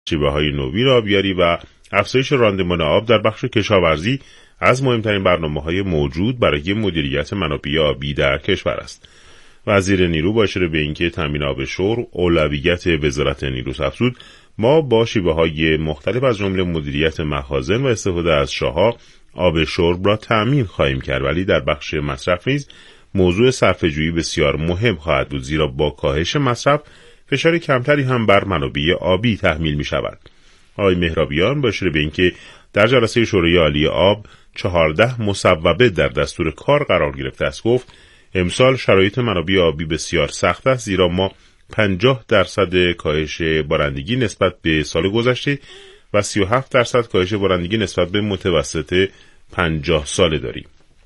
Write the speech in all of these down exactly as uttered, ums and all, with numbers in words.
شیوه‌های نوین آبیاری و افزایش راندمان آب در بخش کشاورزی از مهمترین برنامه‌های موجود برای مدیریت منابع آبی در کشور است. وزیر نیرو با اشاره به اینکه تامین آب شرب اولویت وزارت نیروست افزود ما با شیوه‌های مختلف از جمله مدیریت مخازن و استفاده از شاه‌ها آب شرب را تامین خواهیم کرد، ولی در بخش مصرف نیز موضوع صرفه‌جویی بسیار مهم خواهد بود، زیرا با کاهش مصرف فشار کمتری هم بر منابع آبی تحمیل می شود. آقای مهرابیان با اشاره به اینکه در جلسه شورای عالی آب چهارده مصوبه در دستور کار قرار گرفته است گفت امسال شرایط منابع آبی بسیار سخت است، زیرا ما پنجاه درصد کاهش بارندگی نسبت به سال گذشته و سی و هفت درصد کاهش بارندگی نسبت به متوسط پنجاه ساله داریم.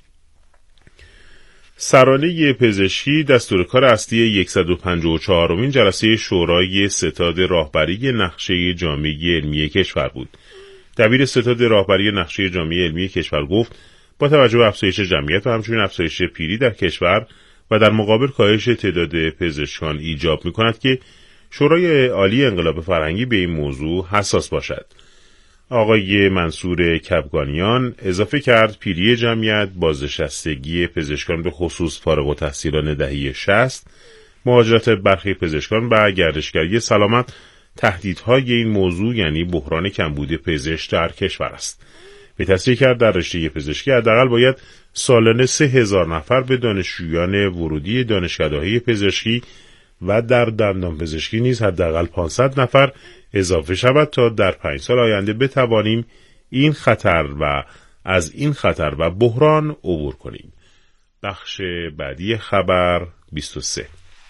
سرانه پزشکی دستور کار اصلی صد و پنجاه و چهارمین جلسه شورای ستاد راهبری نقشه جامعه علمی کشور بود. دبیر ستاد راهبری نقشه جامعه علمی کشور گفت با توجه به افزایش جمعیت و همچنین افزایش پیری در کشور و در مقابل کاهش تعداد پزشکان ایجاب می‌کند که شورای عالی انقلاب فرهنگی به این موضوع حساس باشد. آقای منصور کبگانیان اضافه کرد پیری جمعیت، بازنشستگی پزشکان به خصوص فارغ التحصیلان دهه شصت، مهاجرت برخی پزشکان و گردشگری سلامت تهدیدهای این موضوع یعنی بحران کمبود پزشک در کشور است. به تصریح کرد در رشته پزشکی حداقل باید سالانه سه هزار نفر به دانشجویان ورودی دانشکده‌های پزشکی و در دندان پزشکی نیز حداقل پانصد نفر اضافه شود تا در پنج سال آینده بتوانیم این خطر و از این خطر و بحران عبور کنیم. بخش بعدی خبر بیست و سه.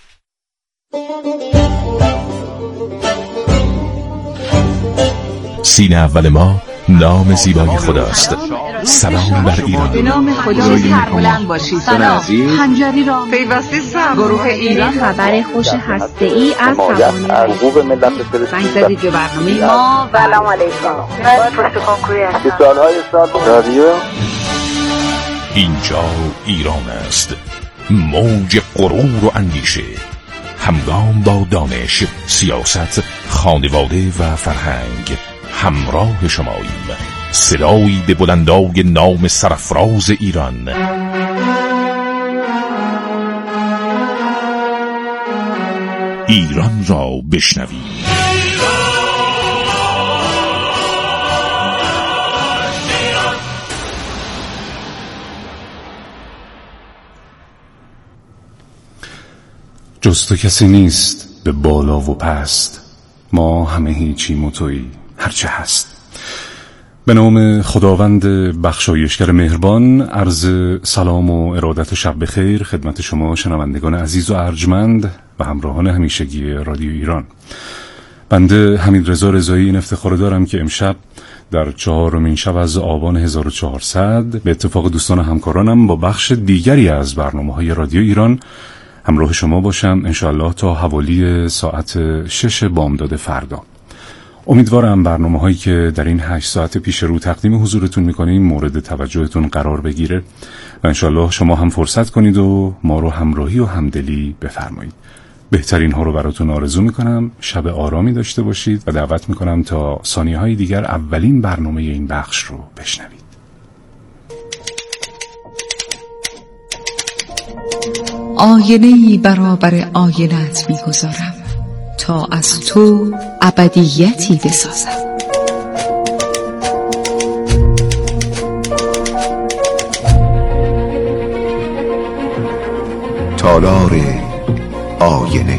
سینه اول ما نام زیبای خداست. سلام بر ایران. به نام خدا سربلند باشید. سلام. خنجری را پیوسته سر گروه ایران خبر خوش هسته‌ای از توان ارغوب ملت فلسطین. زنگ زدید به برنامه ما. سلام علیکم. من پشت کنکوری هستم. سالهای سال رادیو. اینجا ایران است. موج غرور و اندیشه. همگام با دانش، سیاست، خانواده و فرهنگ همراه شماییم. صدایی به بلندای نام سرفراز ایران. ایران را بشنویم. جز تو کسی نیست به بالا و پست، ما همه هیچیم و تویی هرچه هست. به نام خداوند بخشایشگر مهربان، عرض سلام و ارادت و شب بخیر خدمت شما شنوندگان عزیز و ارجمند و همراهان همیشگی رادیو ایران. بنده حمیدرضا رضایی این افتخار دارم که امشب در چهارمین شب از آبان هزار و چهارصد به اتفاق دوستان و همکارانم با بخش دیگری از برنامه‌های رادیو ایران همراه شما باشم انشاءالله تا حوالی ساعت شش بامداد فردا. امیدوارم برنامه هایی که در این هشت ساعت پیش رو تقدیم حضورتون میکنیم مورد توجهتون قرار بگیره و انشالله شما هم فرصت کنید و ما رو همراهی و همدلی بفرمایید. بهترین ها رو براتون آرزو میکنم. شب آرامی داشته باشید و دعوت میکنم تا ثانیه های دیگر اولین برنامه این بخش رو بشنوید. آینه‌ای برابر آینه‌ات میگذارم تا از تو ابدیتی بسازم. تالار آینه.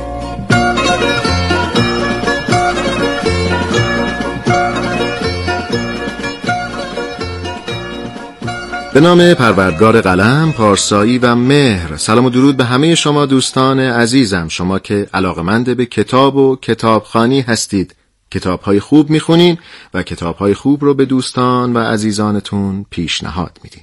به نام پروردگار قلم، پارسایی و مهر. سلام و درود به همه شما دوستان عزیزم، شما که علاقمند به کتاب و کتابخوانی هستید، کتاب‌های خوب می‌خونین و کتاب‌های خوب رو به دوستان و عزیزانتون پیشنهاد میدین.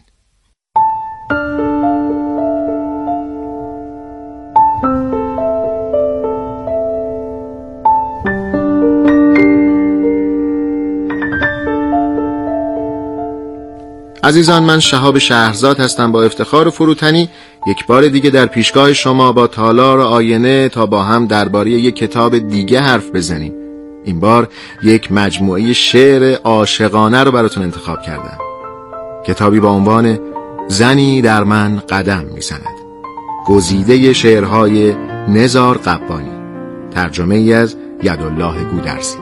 عزیزان، من شهاب شهرزاد هستم. با افتخار و فروتنی یک بار دیگه در پیشگاه شما با تالار آینه تا با هم درباره یک کتاب دیگه حرف بزنیم. این بار یک مجموعه شعر عاشقانه رو براتون انتخاب کردم. کتابی با عنوان زنی در من قدم میزند، گزیده شعرهای نزار قبانی، ترجمه ای از یدالله گودرزی.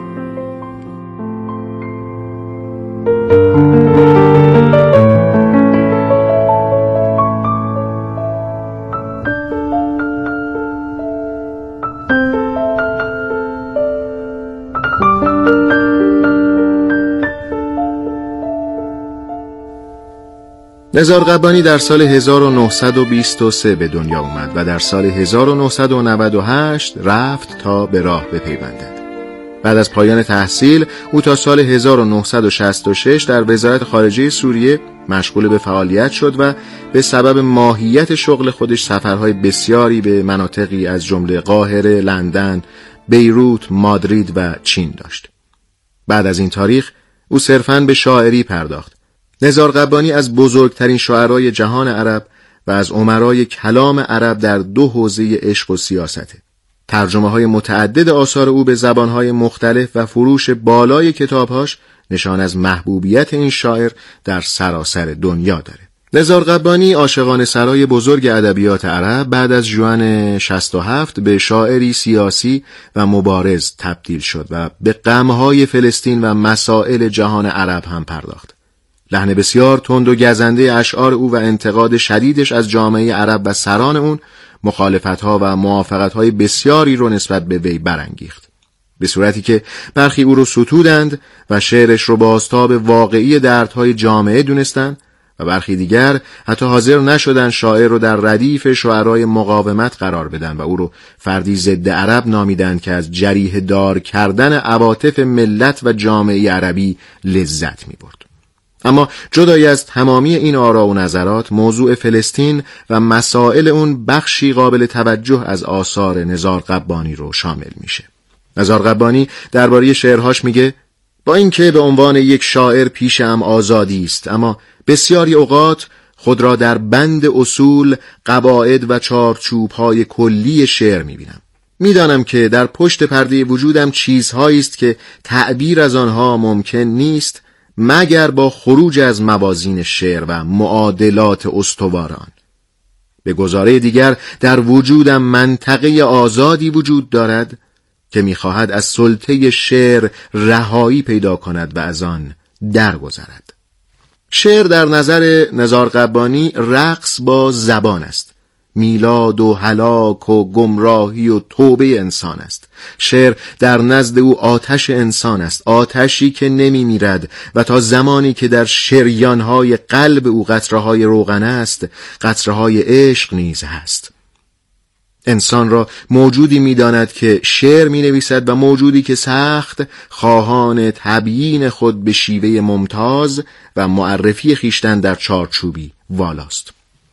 نزار قبانی در سال هزار و نهصد و بیست و سه به دنیا اومد و در سال هزار و نهصد و نود و هشت رفت تا به راه بپیوندد. بعد از پایان تحصیل او تا سال هزار و نهصد و شصت و شش در وزارت خارجه سوریه مشغول به فعالیت شد و به سبب ماهیت شغل خودش سفرهای بسیاری به مناطقی از جمله قاهره، لندن، بیروت، مادرید و چین داشت. بعد از این تاریخ او صرفاً به شاعری پرداخت. نزار قبانی از بزرگترین شاعرای جهان عرب و از امرای کلام عرب در دو حوزه عشق و سیاسته. ترجمه های متعدد آثار او به زبانهای مختلف و فروش بالای کتابهاش نشان از محبوبیت این شاعر در سراسر دنیا داره. نزار قبانی عاشقانه سرای بزرگ ادبیات عرب بعد از ژوئن شصت و هفت به شاعری سیاسی و مبارز تبدیل شد و به غمهای فلسطین و مسائل جهان عرب هم پرداخت. لحن بسیار تند و گزنده اشعار او و انتقاد شدیدش از جامعه عرب و سران اون مخالفت‌ها و موافقت‌های بسیاری رو نسبت به وی برانگیخت، به صورتی که برخی او رو ستودند و شعرش رو بازتاب واقعی دردهای جامعه دونستند و برخی دیگر حتی حاضر نشدند شاعر رو در ردیف شاعرای مقاومت قرار بدن و او رو فردی ضد عرب نامیدند که از جریحه دار کردن عواطف ملت و جامعه عربی لذت می‌برد. اما جدای از تمامی این آرا و نظرات، موضوع فلسطین و مسائل اون بخشی قابل توجه از آثار نزار قبانی رو شامل میشه. نزار قبانی درباره شعرهاش میگه: با اینکه به عنوان یک شاعر پیشم آزادی است، اما بسیاری اوقات خود را در بند اصول، قواعد و چارچوب‌های کلی شعر میبینم. میدانم که در پشت پرده وجودم چیزهایی است که تعبیر از آنها ممکن نیست مگر با خروج از موازین شعر و معادلات استواران. به گزاره دیگر در وجودم منطقه آزادی وجود دارد که می‌خواهد از سلطه شعر رهایی پیدا کند و از آن درگذرد. شعر در نظر نزار قبانی رقص با زبان است، میلاد و هلاک و گمراهی و توبه انسان است. شعر در نزد او آتش انسان است، آتشی که نمی میرد و تا زمانی که در شریانهای قلب او قطره‌های روغن است، قطره‌های عشق نیز هست. انسان را موجودی می داند که شعر می نویسد و موجودی که سخت خواهان تبیین خود به شیوه ممتاز و معرفی خیشتن در چارچوبی والاست.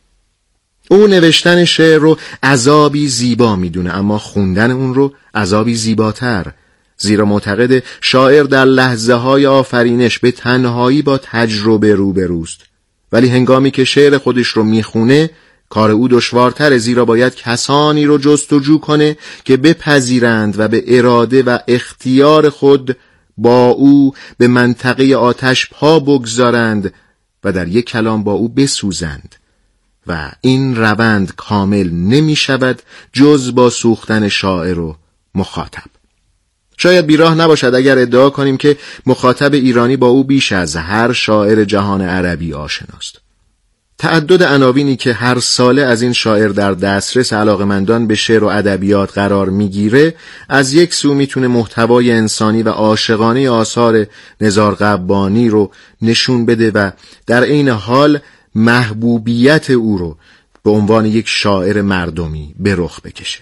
او نوشتن شعر رو عذابی زیبا میدونه، اما خوندن اون رو عذابی زیباتر، زیرا معتقد شاعر در لحظه های آفرینش به تنهایی با تجربه روبروست، ولی هنگامی که شعر خودش رو میخونه کار او دشوارتره، زیرا باید کسانی رو جستجو کنه که بپذیرند و به اراده و اختیار خود با او به منطقه آتش پا بگذارند و در یک کلام با او بسوزند و این روند کامل نمی شود جز با سوختن شاعر و مخاطب. شاید بیراه نباشد اگر ادعا کنیم که مخاطب ایرانی با او بیش از هر شاعر جهان عربی آشناست. تعدد عناوینی که هر ساله از این شاعر در دسترس علاقمندان به شعر و ادبیات قرار میگیره، از یک سو میتونه محتوای انسانی و عاشقانه آثار نزار قبانی رو نشون بده و در عین حال محبوبیت او رو به عنوان یک شاعر مردمی به رخ بکشه.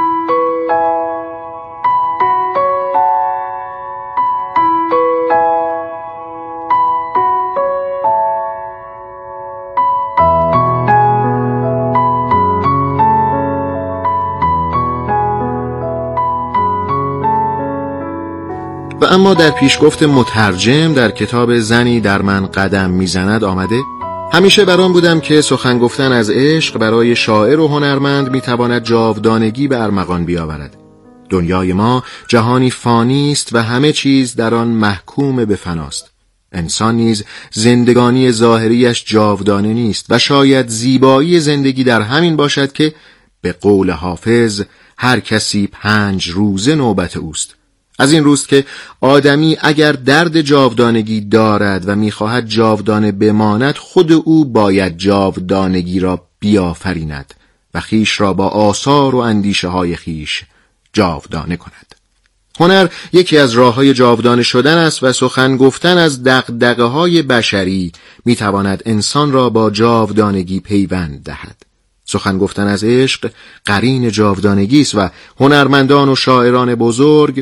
و اما در پیشگفت مترجم در کتاب زنی در من قدم میزند آمده: همیشه برام بودم که سخن گفتن از عشق برای شاعر و هنرمند میتواند جاودانگی به ارمغان بیاورد. دنیای ما جهانی فانی است و همه چیز در آن محکوم به فناست. انسان نیز زندگانی ظاهریش جاودانه نیست و شاید زیبایی زندگی در همین باشد که به قول حافظ هر کسی پنج روزه نوبت اوست. از این روست که آدمی اگر درد جاودانگی دارد و می‌خواهد جاودانه بماند، خود او باید جاودانگی را بیافریند و خیش را با آثار و اندیشه های خیش جاودانه کند. هنر یکی از راه‌های جاودانه شدن است و سخن گفتن از دغدغه‌های بشری می‌تواند انسان را با جاودانگی پیوند دهد. سخن گفتن از عشق قرین جاودانگی است و هنرمندان و شاعران بزرگ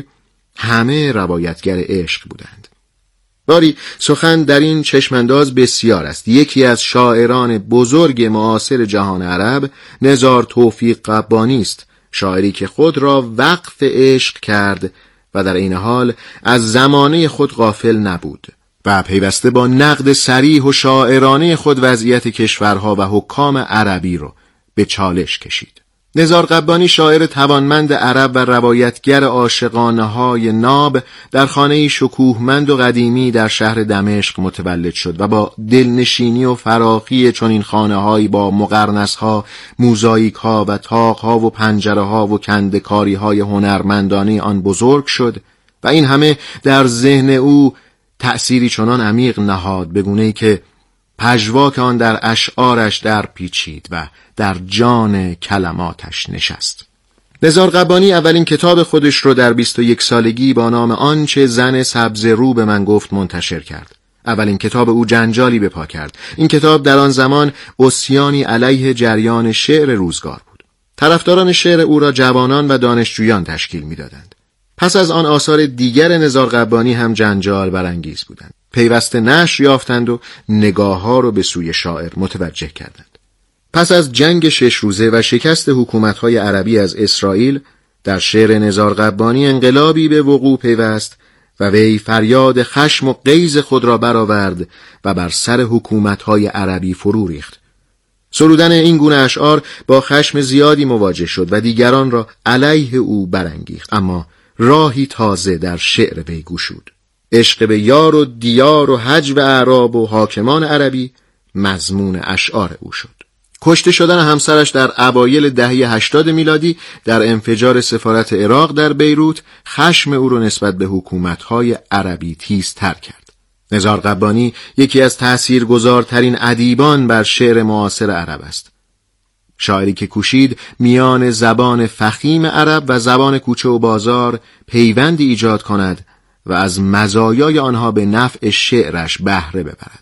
همه روایتگر عشق بودند. باری سخن در این چشمانداز بسیار است. یکی از شاعران بزرگ معاصر جهان عرب نزار توفیق قبانی است، شاعری که خود را وقف عشق کرد و در این حال از زمانه خود غافل نبود و پیوسته با نقد صریح و شاعرانه خود وضعیت کشورها و حکام عربی را به چالش کشید. نزار قبانی شاعر توانمند عرب و روایتگر عاشقانه‌های ناب در خانه‌ای شکوهمند و قدیمی در شهر دمشق متولد شد و با دلنشینی و فراخی چنین خانه‌هایی با مقرنس‌ها، موزاییک‌ها و طاق‌ها و پنجره‌ها و کنده‌کاری‌های هنرمندانه آن بزرگ شد و این همه در ذهن او تأثیری چنان عمیق نهاد به گونه‌ای که پژواک آن در اشعارش در پیچید و در جان کلماتش نشست. نزار قبانی اولین کتاب خودش رو در بیست و یک سالگی با نام آنچه زن سبز رو به من گفت منتشر کرد. اولین کتاب او جنجالی به پا کرد. این کتاب در آن زمان عصیانی علیه جریان شعر روزگار بود. طرفداران شعر او را جوانان و دانشجویان تشکیل می‌دادند. پس از آن آثار دیگر نزار قبانی هم جنجال برانگیز بودند. پیوسته نشر یافتند و نگاه‌ها را به سوی شاعر متوجه کردند. پس از جنگ شش روزه و شکست حکومت‌های عربی از اسرائیل، در شعر نزار قبانی انقلابی به وقوع پیوست و وی فریاد خشم و غیظ خود را برآورد و بر سر حکومت‌های عربی فرو ریخت. سرودن این گونه اشعار با خشم زیادی مواجه شد و دیگران را علیه او برانگیخت، اما راهی تازه در شعر وی گشود. عشق به یار و دیار و حج و اعراب و حاکمان عربی مضمون اشعار او شد. کشته شدن همسرش در اوایل دهه هشتاد میلادی در انفجار سفارت عراق در بیروت خشم او را نسبت به حکومت‌های عربی تیزتر کرد. نزار قبانی یکی از تأثیرگذارترین ادیبان بر شعر معاصر عرب است. شاعری که کوشید میان زبان فخیم عرب و زبان کوچه و بازار پیوندی ایجاد کند و از مزایای آنها به نفع شعرش بهره ببرد.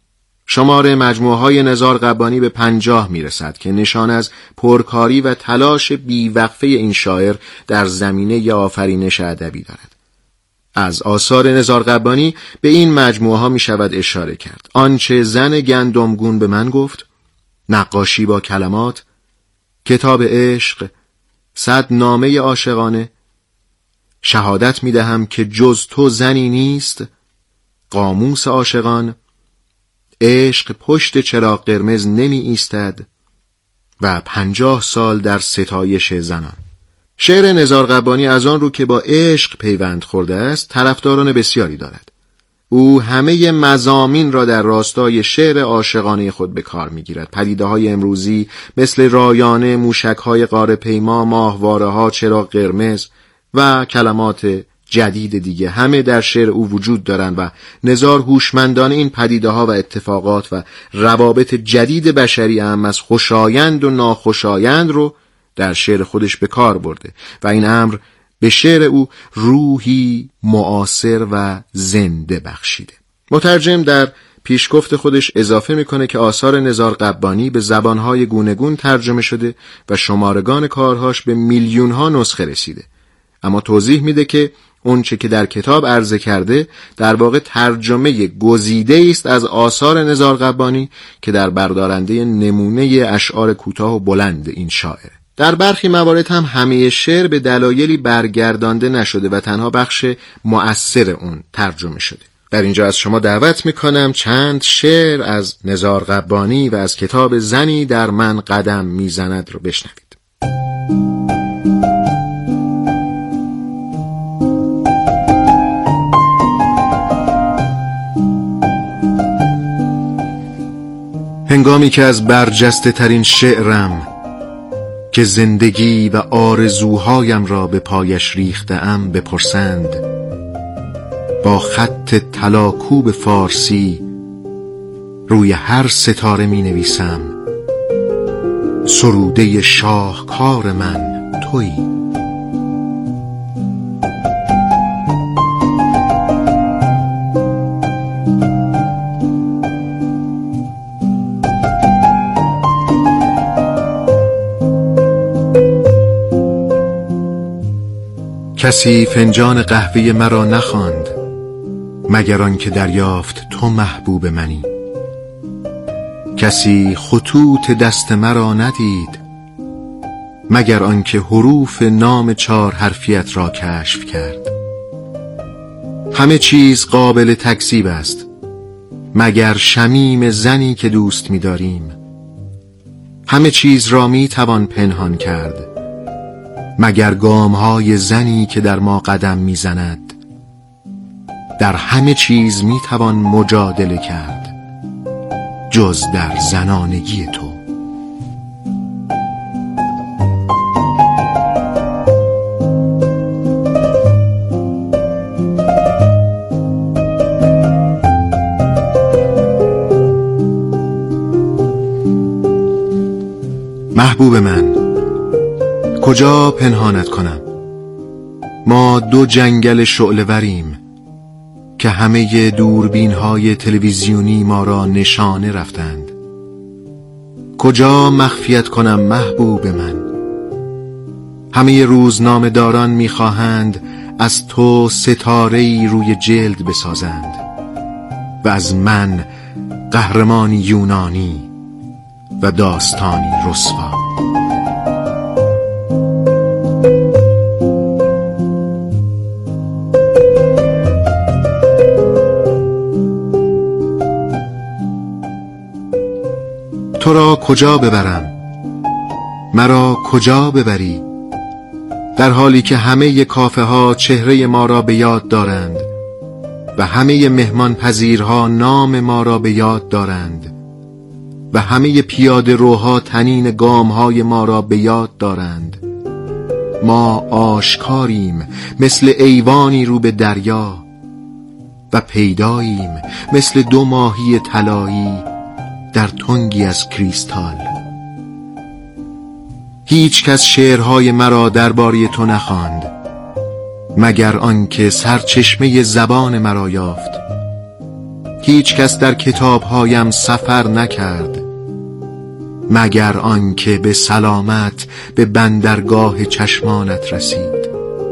شمار مجموعه‌های نزار قبانی به پنجاه میرسد که نشان از پرکاری و تلاش بیوقفه این شاعر در زمینه آفرینش ادبی دارد. از آثار نزار قبانی به این مجموعه‌ها می شود اشاره کرد: آنچه زن گندمگون به من گفت، نقاشی با کلمات، کتاب عشق، صد نامه عاشقانه، شهادت می دهم که جز تو زنی نیست، قاموس عاشقان، عشق پشت چراغ قرمز نمی ایستد و پنجاه سال در ستایش زنان. شعر نزار قبانی از آن رو که با عشق پیوند خورده است طرفداران بسیاری دارد. او همه مضامین را در راستای شعر عاشقانه خود به کار می‌گیرد. پدیده‌های امروزی مثل رایانه، موشک‌های غار پیما، ماهواره‌ها، چراغ قرمز و کلمات جدید دیگه همه در شعر او وجود دارند و نزار هوشمندانه این پدیده‌ها و اتفاقات و روابط جدید بشری هم از خوشایند و ناخوشایند رو در شعر خودش به کار برده و این امر به شعر او روحی معاصر و زنده بخشیده. مترجم در پیشگفت خودش اضافه میکنه که آثار نزار قبانی به زبانهای گوناگون ترجمه شده و شمارگان کارهاش به میلیونها نسخه رسیده، اما توضیح میده که اون چه که در کتاب عرضه کرده در واقع ترجمه گزیده است از آثار نزار قبانی که در بردارنده نمونه اشعار کوتاه و بلند این شاعر. در برخی موارد هم همه شعر به دلایلی برگردانده نشده و تنها بخش مؤثر اون ترجمه شده. در اینجا از شما دعوت میکنم چند شعر از نزار قبانی و از کتاب زنی در من قدم میزند رو بشنوید. هنگامی که از برجسته ترین شعرم که زندگی و آرزوهایم را به پایش ریخته‌ام بپرسند، با خط طلاکوب فارسی روی هر ستاره می نویسم: سروده شاهکار من تویی. کسی فنجان قهوه مرا نخواند مگر آنکه دریافت تو محبوب منی. کسی خطوط دست مرا ندید مگر آنکه حروف نام چهار حرفیت را کشف کرد. همه چیز قابل تکذیب است مگر شمیم زنی که دوست می داریم. همه چیز را می توان پنهان کرد مگر گامهای زنی که در ما قدم می زند. در همه چیز می توان مجادله کرد جز در زنانگی تو. محبوب من، کجا پنهانت کنم؟ ما دو جنگل شعله‌وریم که همه دوربین‌های تلویزیونی ما را نشانه رفتند. کجا مخفیت کنم محبوب من؟ همه روزنامه داران می‌خواهند از تو ستاره‌ای روی جلد بسازند و از من قهرمانی یونانی و داستانی رسوا. تو را کجا ببرم؟ مرا کجا ببری؟ در حالی که همه کافه ها چهره ما را به یاد دارند و همه مهمان پذیرها نام ما را به یاد دارند و همه پیاده روها تنین گامهای ما را به یاد دارند. ما آشکاریم مثل ایوانی رو به دریا و پیداییم مثل دو ماهی طلایی در تنگی از کریستال. هیچ کس شعرهای مرا درباره تو نخواند مگر آنکه سرچشمه زبان مرا یافت. هیچ کس در کتابهایم سفر نکرد مگر آنکه به سلامت به بندرگاه چشمانت رسید.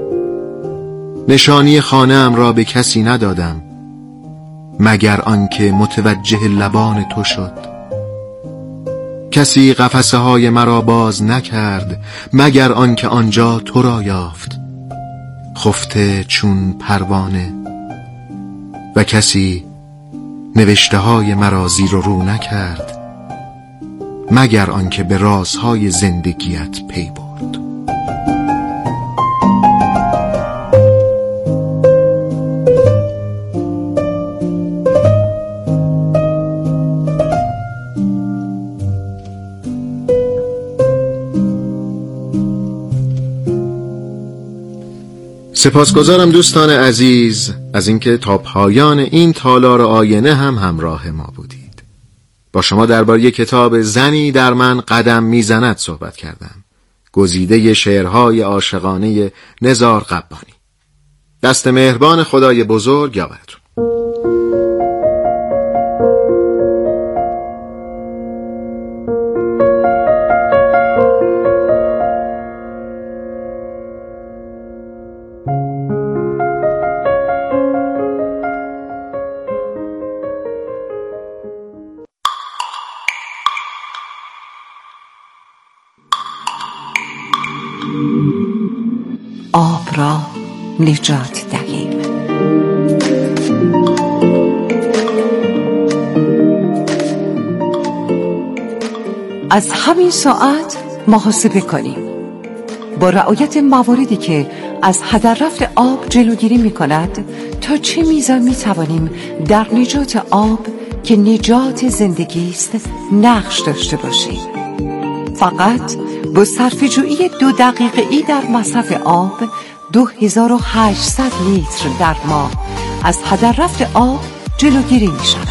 نشانی خانه‌ام را به کسی ندادم مگر آنکه متوجه لبان تو شد. کسی قفسه های مرا باز نکرد مگر آنکه آنجا تو را یافت خفته چون پروانه. و کسی نوشته های مرا زیر و رو نکرد مگر آنکه به رازهای زندگیت پی برد. سپاسگزارم دوستان عزیز از اینکه تا پایان این تالار آینه هم همراه ما بودید. با شما درباره کتاب زنی در من قدم میزند صحبت کردم. گزیده شعرهای عاشقانه نزار قبانی. دست مهربان خدای بزرگ یاورتون. آب را نجات دهیم. از همین ساعت محاسبه کنیم. با رعایت مواردی که از هدر رفت آب جلوگیری می کند تا چه میزان می توانیم در نجات آب که نجات زندگی است نقش داشته باشید. فقط با صرفه‌جویی دو دقیقه‌ای در مصرف آب دو هزار و هشتصد لیتر در ماه از هدر رفت آب جلوگیری می شود.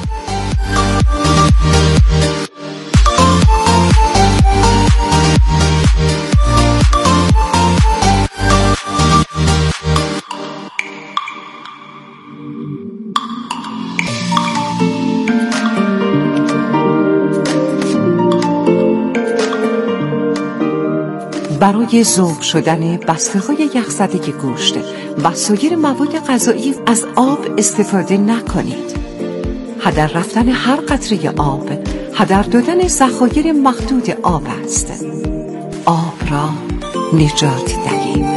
برای ذوب شدن بسته‌های یخزده گوشت و سایر مواد غذایی از آب استفاده نکنید. هدر رفتن هر قطره آب هدر دادن ذخایر محدود آب است. آب را نجات دهیم.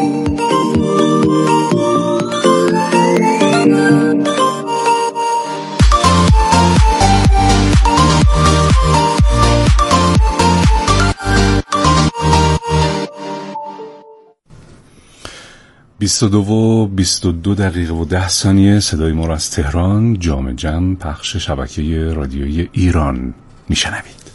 بیست و دو و بیست و دو دقیقه و ده ثانیه صدای ما را از تهران جام جم پخش شبکه رادیویی ایران میشنوید.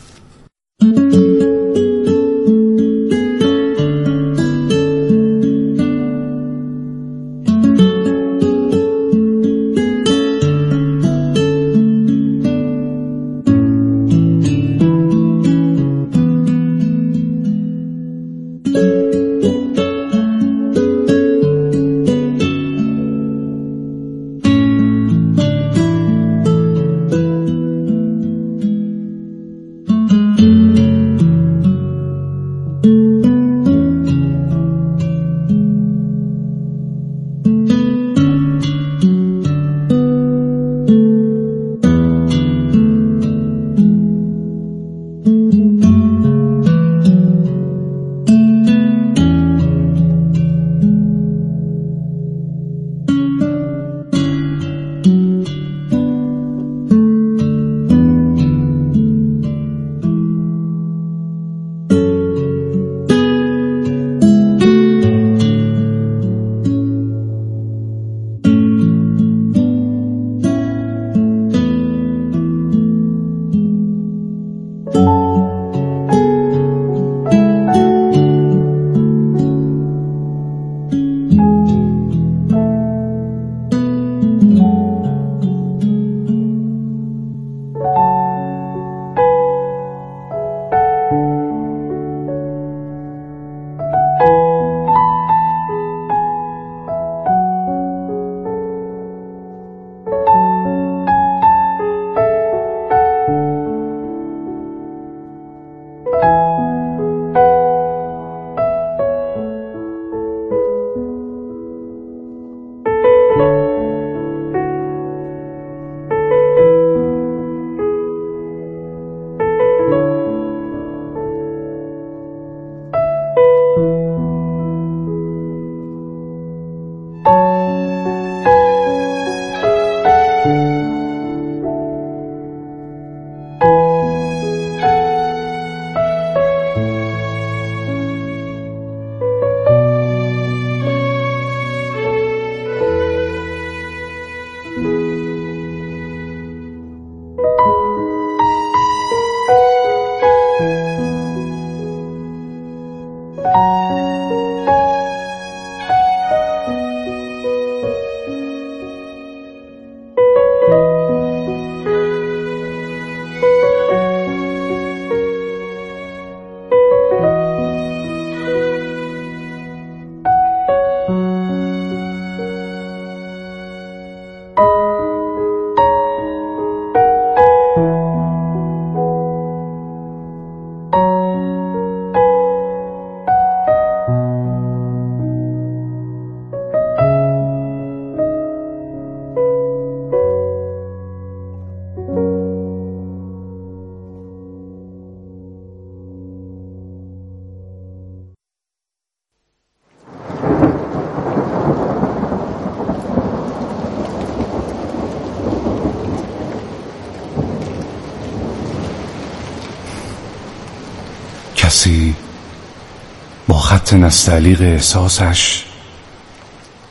کسی با خط نستعلیق احساسش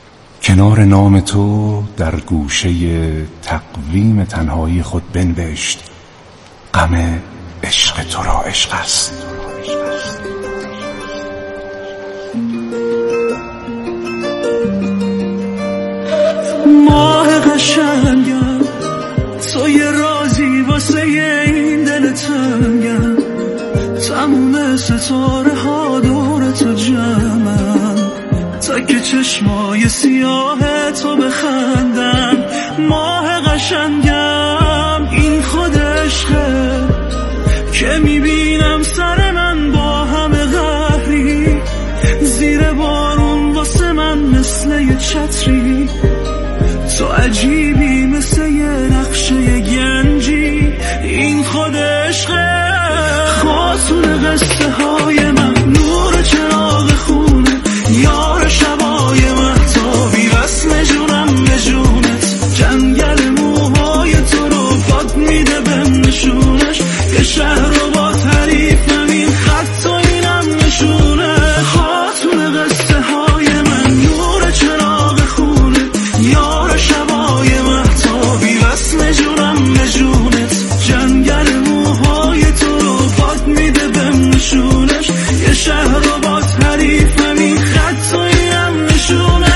کنار نام تو در گوشه تقویم تنهایی خود بنوشت غم عشق تو را عشق است. ماه قشنگم تو یه رازی واسه این دل تنگم، تموم ستاره ها دور تو جمعن تا که چشمای سیاه تو بخندن. ماه قشنگم این خود عشقه که میبینم سر من با همه قهری، زیر بارون واسه من مثل یه چتری، تو عجیبی مثل یه نقشه گنجی. این خود عشقه خاتون قصه های من، نور چراغ خونه، یار شبای مهتابی، وصل جونم به جونت، جنگل موهای تو رو باد میده بهم نشونش، یه شهر رو با تعریفم این خط و اینم نشونه. خاتون قصه های من، نور چراغ خونه، یار شبای مهتابی، وصل جونم به جونت، جنگل موهای تو رو باد میده بهم نشونش، یه شهر رو با تعریفم این خط و اینم نشونش.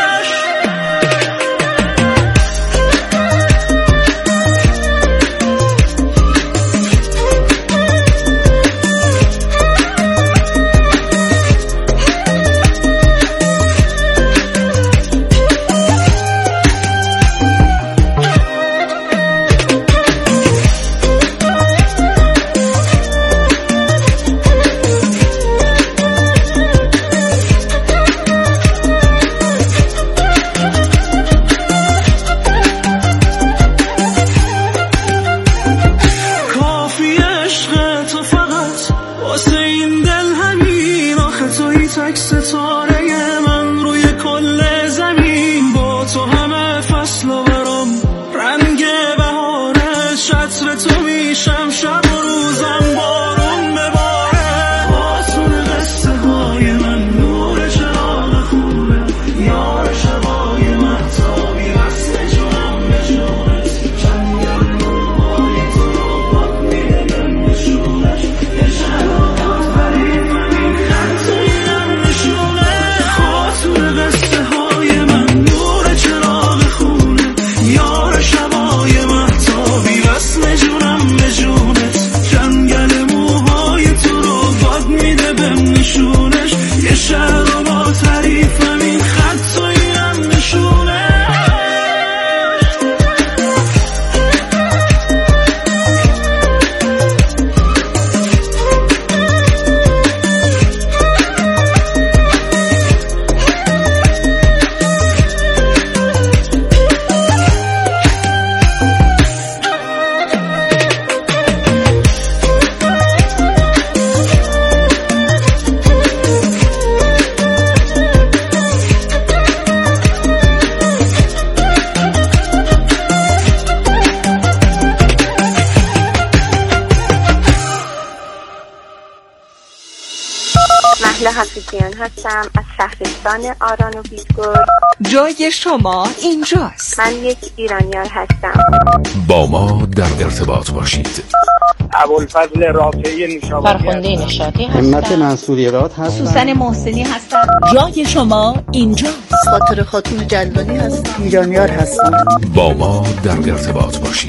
حفیظیان هستم از شهرستان آران و بیدگل. جای شما اینجاست. من یک ایرانیار هستم. با ما در ارتباط باشید. ابوالفضل رافعی نشابوری، فرخنده نشاطی هستم. همت منصوریراد هستم. سوسن محسنی هستم. جای شما اینجاست. خاطر خاتون جلوانی هستم. ایرانیار هستم. با ما در ارتباط باشید.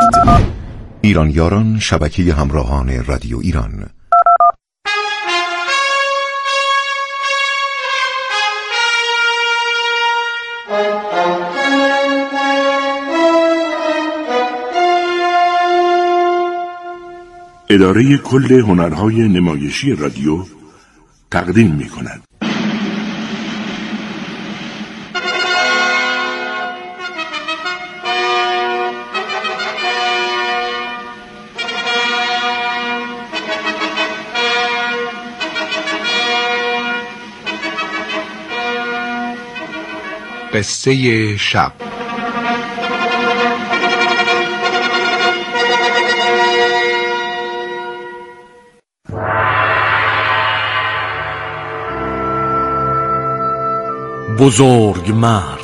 ایرانیاران، شبکه همراهان رادیو ایران. اداره کل هنرهای نمایشی رادیو تقدیم می کند. قصه شب. بزرگ مرد